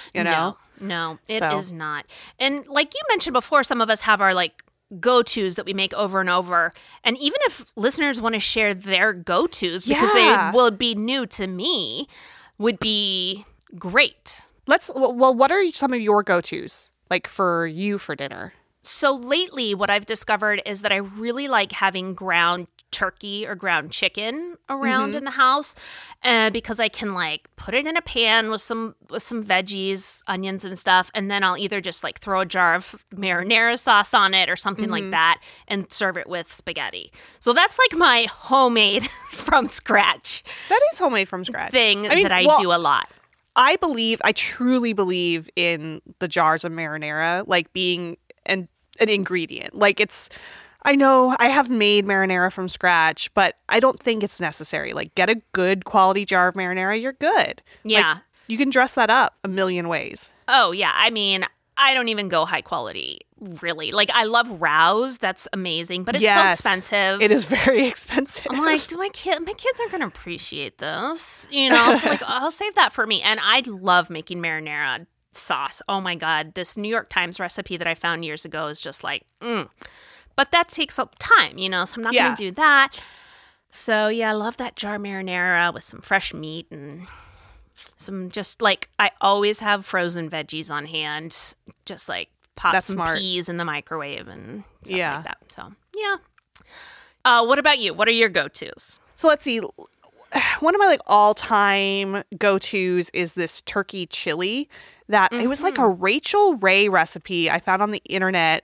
No, it is not. And like you mentioned before, some of us have our like go-tos that we make over and over. And even if listeners want to share their go-tos because they will be new to me, would be great. Well, what are some of your go-tos like for you for dinner? So lately what I've discovered is that I really like having ground turkey or ground chicken around in the house because I can like put it in a pan with some veggies, onions and stuff, and then I'll either just like throw a jar of marinara sauce on it or something like that and serve it with spaghetti. So that's like my homemade from scratch. That is homemade from scratch thing that I do a lot. I truly believe in the jars of marinara like being an ingredient. Like I know I have made marinara from scratch, but I don't think it's necessary. Like, get a good quality jar of marinara, you're good. Yeah. Like, you can dress that up a million ways. Oh, yeah. I mean, I don't even go high quality, really. Like, I love Rouse. That's amazing, but it's so expensive. It is very expensive. I'm like, my kids aren't going to appreciate this. So like, I'll save that for me. And I love making marinara sauce. Oh, my God. This New York Times recipe that I found years ago is just like, But that takes up time, so I'm not going to do that. So, I love that jar marinara with some fresh meat and some just like, I always have frozen veggies on hand. Just like pop some peas in the microwave and stuff like that. So, what about you? What are your go-tos? So let's see. One of my like all-time go-tos is this turkey chili that it was like a Rachel Ray recipe I found on the internet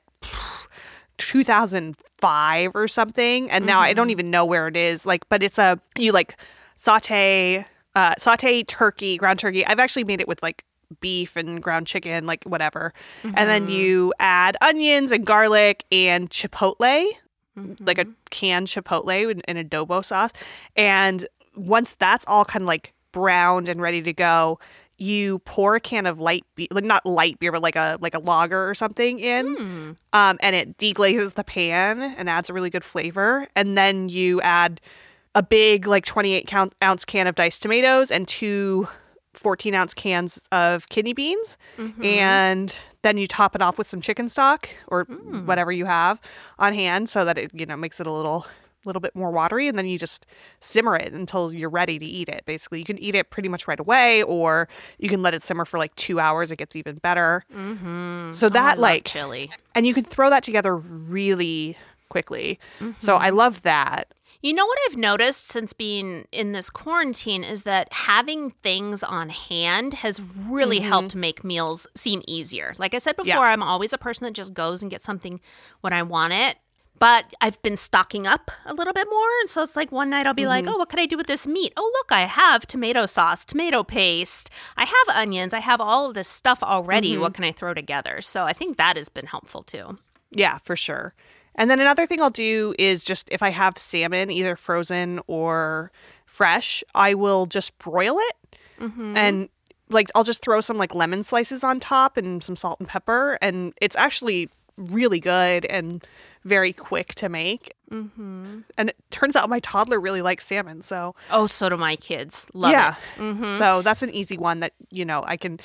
2005 or something, and now I don't even know where it is. Like, but it's you like saute turkey, ground turkey. I've actually made it with like beef and ground chicken, like whatever, and then you add onions and garlic and chipotle. like a canned chipotle in adobo sauce. And once that's all kind of like browned and ready to go, you pour a can of light beer, like not light beer, but like a lager or something in, and it deglazes the pan and adds a really good flavor. And then you add a big like 28-ounce can of diced tomatoes and 2 14-ounce cans of kidney beans, and then you top it off with some chicken stock or whatever you have on hand, so that it makes it a little bit more watery, and then you just simmer it until you're ready to eat it. Basically, you can eat it pretty much right away, or you can let it simmer for like 2 hours. It gets even better. So that I love chili, and you can throw that together really quickly. So I love that. You know what I've noticed since being in this quarantine is that having things on hand has really helped make meals seem easier. Like I said before, I'm always a person that just goes and gets something when I want it. But I've been stocking up a little bit more. And so it's like one night I'll be like, oh, what can I do with this meat? Oh, look, I have tomato sauce, tomato paste. I have onions. I have all of this stuff already. What can I throw together? So I think that has been helpful too. Yeah, for sure. And then another thing I'll do is just if I have salmon, either frozen or fresh, I will just broil it. And like I'll just throw some like lemon slices on top and some salt and pepper. And it's actually really good and very quick to make. And it turns out my toddler really likes salmon. So so do my kids. Love it. So that's an easy one that, I can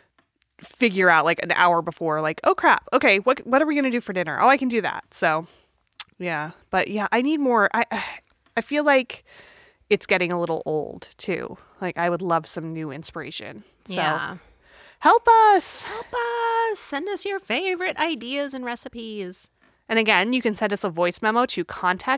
figure out like an hour before, like, oh crap, okay, what are we gonna do for dinner? Oh, I can do that. So yeah, but yeah, I need more. I feel like it's getting a little old too. Like I would love some new inspiration. So help us, send us your favorite ideas and recipes. And again, you can send us a voice memo to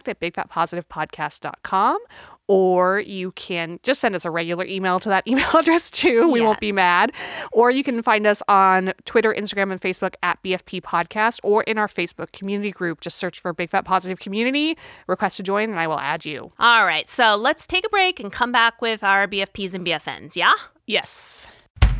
contact@bigfatpositivepodcast.com, or you can just send us a regular email to that email address too. We won't be mad. Or you can find us on Twitter, Instagram, and Facebook at BFP Podcast, or in our Facebook community group. Just search for Big Fat Positive Community, request to join, and I will add you. All right, so let's take a break and come back with our BFPs and BFNs, yeah? Yes.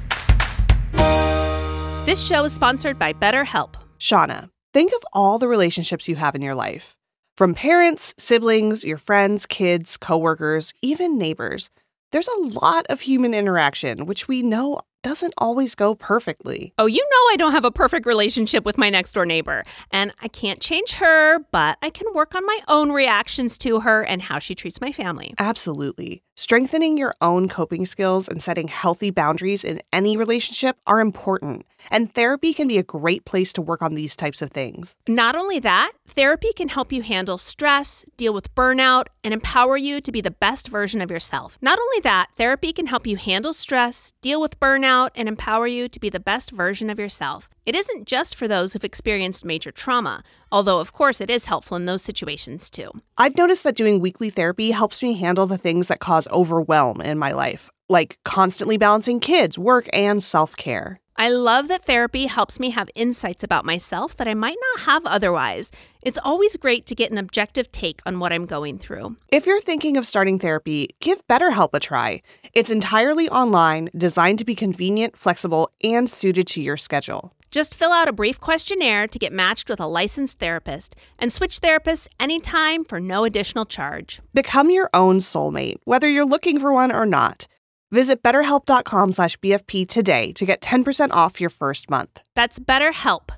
This show is sponsored by BetterHelp. Shauna, think of all the relationships you have in your life. From parents, siblings, your friends, kids, coworkers, even neighbors. There's a lot of human interaction, which we know doesn't always go perfectly. Oh, you know I don't have a perfect relationship with my next door neighbor. And I can't change her, but I can work on my own reactions to her and how she treats my family. Absolutely. Strengthening your own coping skills and setting healthy boundaries in any relationship are important. And therapy can be a great place to work on these types of things. Not only that, therapy can help you handle stress, deal with burnout, and empower you to be the best version of yourself. Not only that, therapy can help you handle stress, deal with burnout, and empower you to be the best version of yourself. It isn't just for those who've experienced major trauma, although of course it is helpful in those situations too. I've noticed that doing weekly therapy helps me handle the things that cause overwhelm in my life, like constantly balancing kids, work, and self-care. I love that therapy helps me have insights about myself that I might not have otherwise. It's always great to get an objective take on what I'm going through. If you're thinking of starting therapy, give BetterHelp a try. It's entirely online, designed to be convenient, flexible, and suited to your schedule. Just fill out a brief questionnaire to get matched with a licensed therapist and switch therapists anytime for no additional charge. Become your own soulmate, whether you're looking for one or not. Visit BetterHelp.com/BFP today to get 10% off your first month. That's BetterHelp,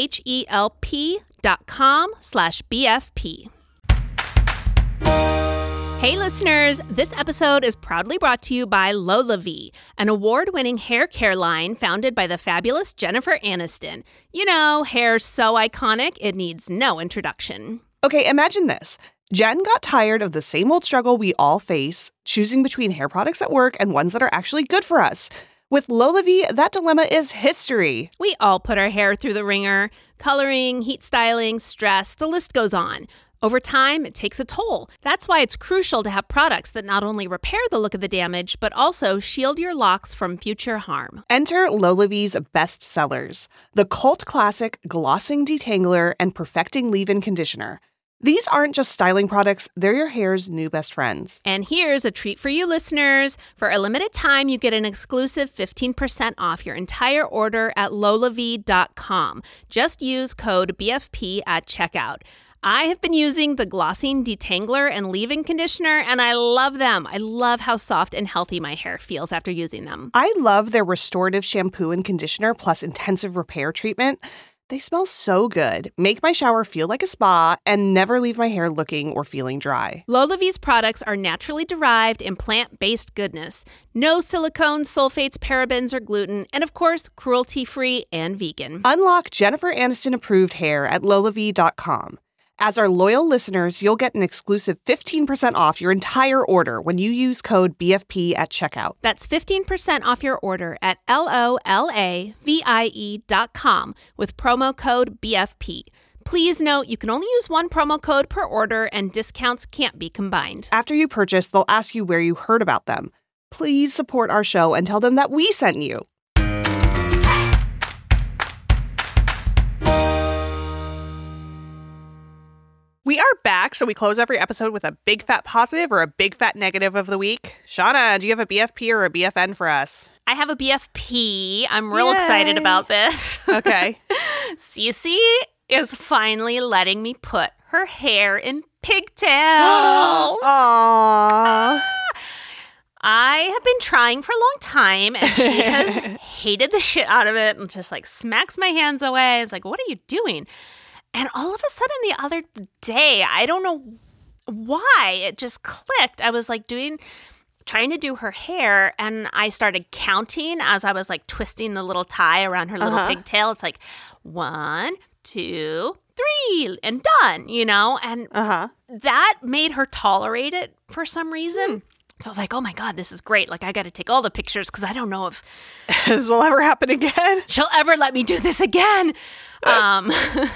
HELP.com/BFP. Hey listeners, this episode is proudly brought to you by LolaVie, an award-winning hair care line founded by the fabulous Jennifer Aniston. You know, hair's so iconic, it needs no introduction. Okay, imagine this. Jen got tired of the same old struggle we all face, choosing between hair products at work and ones that are actually good for us. With LolaVie, that dilemma is history. We all put our hair through the ringer. Coloring, heat styling, stress, the list goes on. Over time, it takes a toll. That's why it's crucial to have products that not only repair the look of the damage, but also shield your locks from future harm. Enter LolaVie's best sellers, the cult classic Glossing Detangler and Perfecting Leave-In Conditioner. These aren't just styling products, they're your hair's new best friends. And here's a treat for you listeners. For a limited time, you get an exclusive 15% off your entire order at lolavie.com. Just use code BFP at checkout. I have been using the Glossine Detangler and Leave-In Conditioner, and I love them. I love how soft and healthy my hair feels after using them. I love their restorative shampoo and conditioner plus intensive repair treatment. They smell so good, make my shower feel like a spa, and never leave my hair looking or feeling dry. LolaVie's products are naturally derived and plant-based goodness. No silicones, sulfates, parabens, or gluten, and of course, cruelty-free and vegan. Unlock Jennifer Aniston-approved hair at lolavie.com. As our loyal listeners, you'll get an exclusive 15% off your entire order when you use code BFP at checkout. That's 15% off your order at LOLAVIE.com with promo code BFP. Please note you can only use one promo code per order and discounts can't be combined. After you purchase, they'll ask you where you heard about them. Please support our show and tell them that we sent you. We are back, so we close every episode with a big fat positive or a big fat negative of the week. Shauna, do you have a BFP or a BFN for us? I have a BFP. I'm real excited about this. Okay. Cece is finally letting me put her hair in pigtails. Aww. I have been trying for a long time, and she has hated the shit out of it and just like smacks my hands away. It's like, what are you doing? And all of a sudden the other day, I don't know why, it just clicked. I was like trying to do her hair, and I started counting as I was like twisting the little tie around her little pigtail. It's like 1, 2, 3, and done, you know? And that made her tolerate it for some reason. So I was like, oh my God, this is great. Like, I got to take all the pictures because I don't know if this will ever happen again. She'll ever let me do this again. And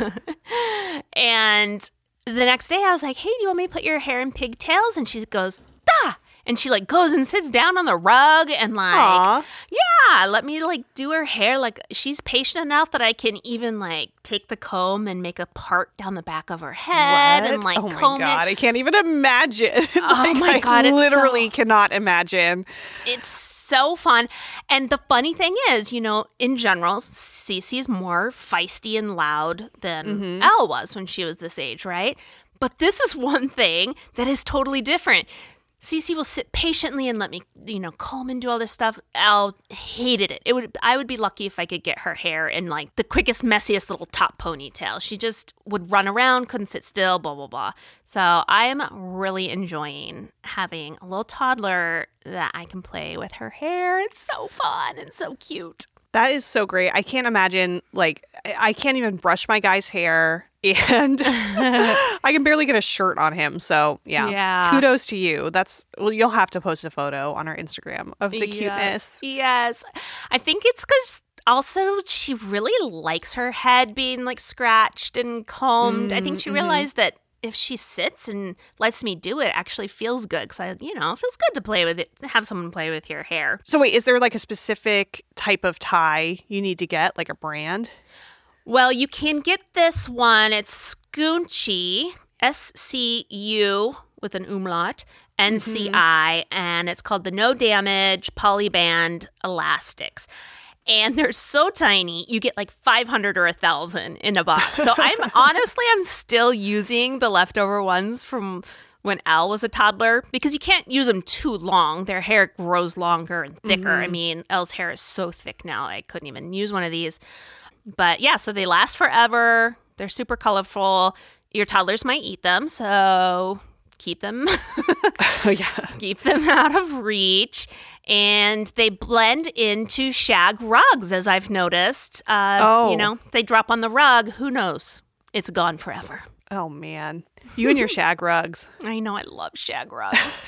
the next day I was like, hey, do you want me to put your hair in pigtails? And she goes, "Da!" And she like goes and sits down on the rug and like, yeah, let me like do her hair. Like, she's patient enough that I can even like take the comb and make a part down the back of her head and like comb it. Oh my God, I can't even imagine. Oh my God, I literally cannot imagine. It's so fun. And the funny thing is, you know, in general, Cece's more feisty and loud than Elle was when she was this age, right? But this is one thing that is totally different. Cece will sit patiently and let me, you know, comb and do all this stuff. Elle hated it. I would be lucky if I could get her hair in like the quickest, messiest little top ponytail. She just would run around, couldn't sit still, blah, blah, blah. So I am really enjoying having a little toddler that I can play with her hair. It's so fun and so cute. That is so great. I can't imagine, like, I can't even brush my guy's hair, and I can barely get a shirt on him. So, yeah. Kudos to you. You'll have to post a photo on our Instagram of the cuteness. Yes. I think it's because also she really likes her head being, like, scratched and combed. I think she realized that if she sits and lets me do it, actually feels good because it feels good to play with it, have someone play with your hair. So wait, is there like a specific type of tie you need to get, like a brand? Well, you can get this one. It's Scunci, SCU with an umlaut, NCI, and it's called the No Damage Polyband Elastics. And they're so tiny, you get like 500 or 1,000 in a box. So I'm still using the leftover ones from when Elle was a toddler because you can't use them too long. Their hair grows longer and thicker. I mean, Elle's hair is so thick now, I couldn't even use one of these. But yeah, so they last forever. They're super colorful. Your toddlers might eat them, so keep them keep them out of reach. And they blend into shag rugs, as I've noticed. They drop on the rug. Who knows? It's gone forever. Oh, man. You and your shag rugs. I know. I love shag rugs.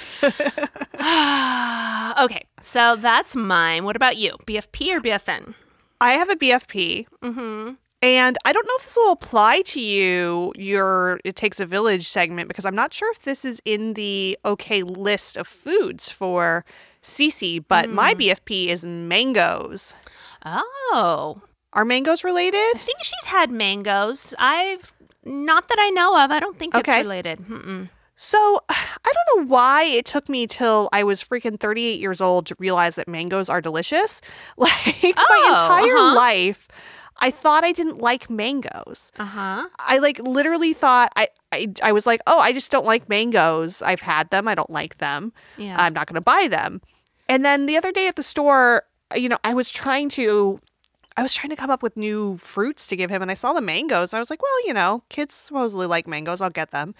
Okay, so that's mine. What about you? BFP or BFN? I have a BFP. And I don't know if this will apply to your It Takes a Village segment, because I'm not sure if this is in the okay list of foods for Cece, but my BFP is mangoes. Oh. Are mangoes related? I think she's had mangoes. Not that I know of. I don't think it's related. So I don't know why it took me till I was freaking 38 years old to realize that mangoes are delicious. Like my entire life, I thought I didn't like mangoes. Uh-huh. I like literally thought I was like, oh, I just don't like mangoes. I've had them. I don't like them. Yeah. I'm not going to buy them. And then the other day at the store, I was trying to come up with new fruits to give him, and I saw the mangoes. I was like, well, kids supposedly like mangoes. I'll get them.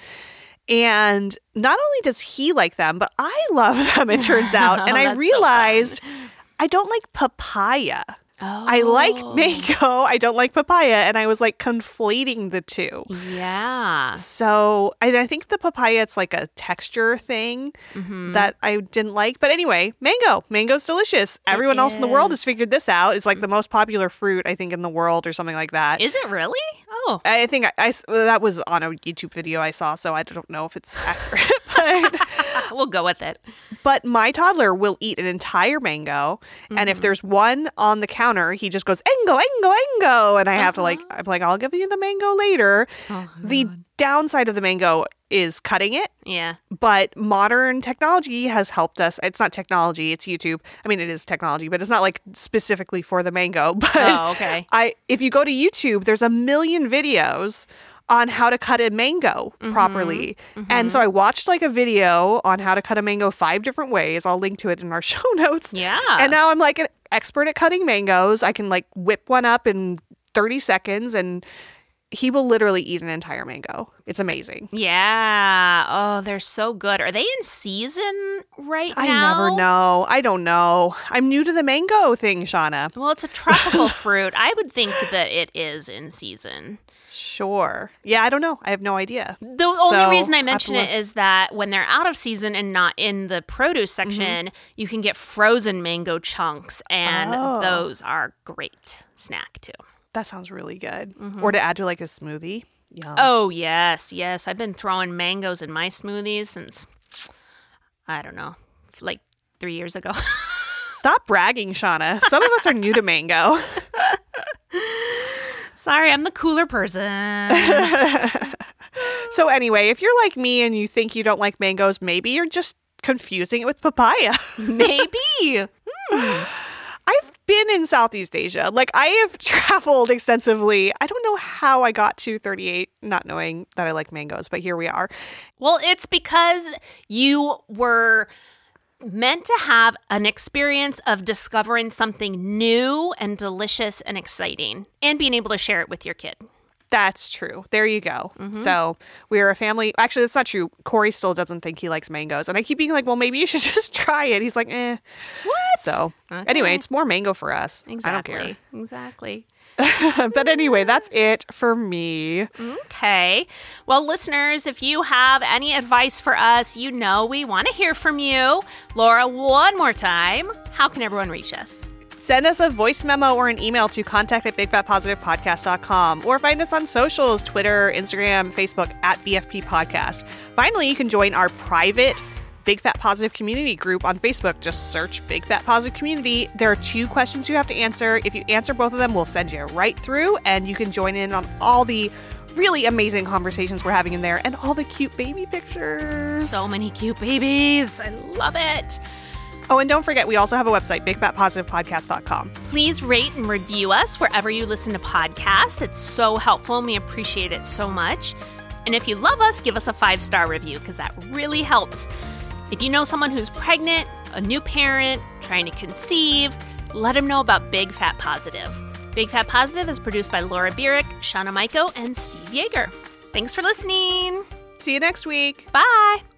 And not only does he like them, but I love them, it turns out. And I realized I don't like papaya. Oh. I like mango. I don't like papaya. And I was like conflating the two. Yeah. So I think the papaya, it's like a texture thing that I didn't like. But anyway, mango's delicious. Everyone else in the world has figured this out. It's like the most popular fruit, I think, in the world or something like that. Is it really? Oh. I think that was on a YouTube video I saw, so I don't know if it's accurate. But we'll go with it. But my toddler will eat an entire mango, and if there's one on the counter, he just goes, engo, engo, engo. And I have to I'm like, I'll give you the mango later. Oh, the downside of the mango is cutting it. Yeah. But modern technology has helped us. It's not technology, it's YouTube. I mean, it is technology, but it's not like specifically for the mango. But okay. If you go to YouTube, there's a million videos on how to cut a mango properly. And so I watched like a video on how to cut a mango 5 different ways. I'll link to it in our show notes. Yeah. And now I'm like an expert at cutting mangoes. I can like whip one up in 30 seconds and he will literally eat an entire mango. It's amazing. Yeah. Oh, they're so good. Are they in season right now? I never know. I don't know. I'm new to the mango thing, Shauna. Well, it's a tropical fruit. I would think that it is in season. Sure. Yeah, I don't know. I have no idea. The only reason I mention it is that when they're out of season and not in the produce section, you can get frozen mango chunks, and those are great snack too. That sounds really good. Or to add to like a smoothie. Yum. Oh, yes. Yes. I've been throwing mangoes in my smoothies since, I don't know, like 3 years ago. Stop bragging, Shauna. Some of us are new to mango. Sorry, I'm the cooler person. So anyway, if you're like me and you think you don't like mangoes, maybe you're just confusing it with papaya. Maybe. I've been in Southeast Asia. Like, I have traveled extensively. I don't know how I got to 38 not knowing that I like mangoes, but here we are. Well, it's because you were meant to have an experience of discovering something new and delicious and exciting and being able to share it with your kid. That's true. There you go. So we're a family. Actually, that's not true. Corey still doesn't think he likes mangoes. And I keep being like, well, maybe you should just try it. He's like, eh. What? So anyway, it's more mango for us. Exactly. I don't care. Exactly. But anyway, that's it for me. Okay. Well, listeners, if you have any advice for us, we want to hear from you. Laura, one more time, how can everyone reach us? Send us a voice memo or an email to contact@bigfatpositivepodcast.com or find us on socials, Twitter, Instagram, Facebook @BFP Podcast. Finally, you can join our private Big Fat Positive Community group on Facebook. Just search Big Fat Positive Community. There are 2 questions you have to answer. If you answer both of them, we'll send you right through and you can join in on all the really amazing conversations we're having in there and all the cute baby pictures. So many cute babies. I love it. Oh, and don't forget, we also have a website, bigfatpositivepodcast.com. Please rate and review us wherever you listen to podcasts. It's so helpful and we appreciate it so much. And if you love us, give us a 5-star review because that really helps. If you know someone who's pregnant, a new parent, trying to conceive, let them know about Big Fat Positive. Big Fat Positive is produced by Laura Bierick, Shauna Maiko, and Steve Yeager. Thanks for listening. See you next week. Bye.